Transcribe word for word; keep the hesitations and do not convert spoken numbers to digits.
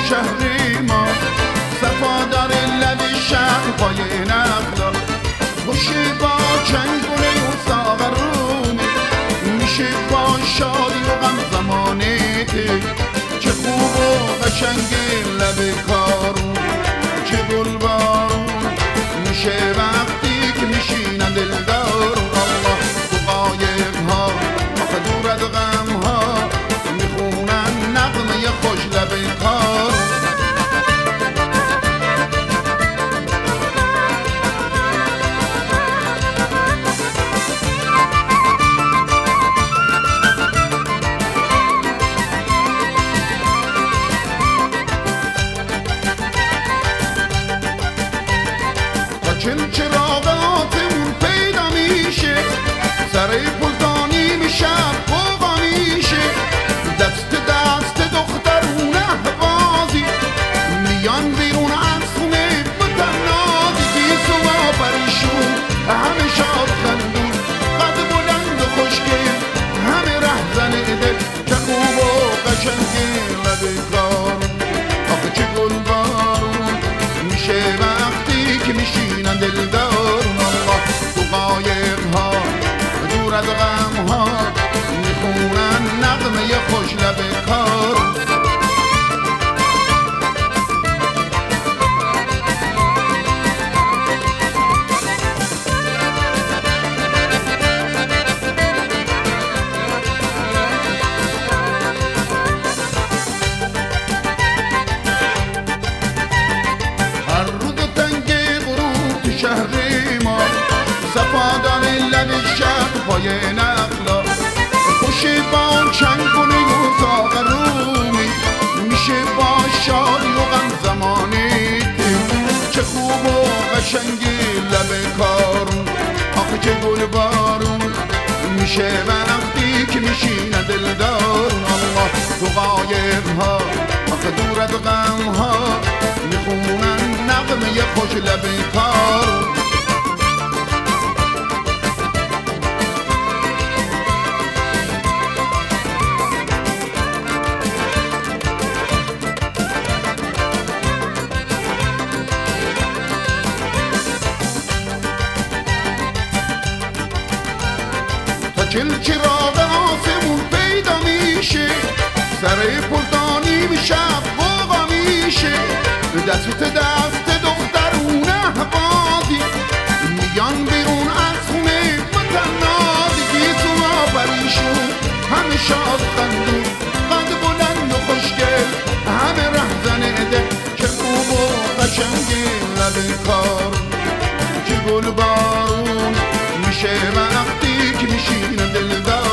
شهر ما، صفا داره لب شهر پای نقلا، خوشی با چنگونه و ساغرونه، میشه با شادی و غم زمانته، چه خوب و قشنگ لب کارون، چه گل بارون میشه وقتی که میشینن دلدارون. الله تو قایق ها آخه دور از غم ها میخونن نغمه خوش لب کارون. چل چراغاتمون پیدا میشه، سر پلدانی میشه فوقا میشه، دست دست دخترون احوازی میان بیرون از خونه بتنازی، گیس و پریشون همه شاد خندون، قد بلند و خوشگل همه رهزن دل، چه خوب و قشنگ لب کارون، آخه چه گل بارون میشه وقتی که میشینن دلدارون. الله تو قایق ها دور از غم ها میخونن نغمه خوش لب کارون. شهر ما صفا داره لب شهر پای نقلا، خوشی با چنگونه و ساغرونی، میشه با شادی و غم زمانی، چه خوب و قشنگ لب کارون، آخه چه گل بارون میشه وقتی که میشینه دلدارون. الله تو قایق ها آخه دور از غم ها میخونن نغمه خوش لب کارون. چل چراغ آسمون پیدا میشه، سر پلدانی میشه فوقا میشه، دست دست دخترون احوازی میان بیرون از خونه متنازی، گیس و پریشون همه شاد خندون، قد بلند و خوشگل همه رهزن دل، چه خوب و قشنگ لب کارون، چه گل بارون میشه وقتی که میشینه دلدار.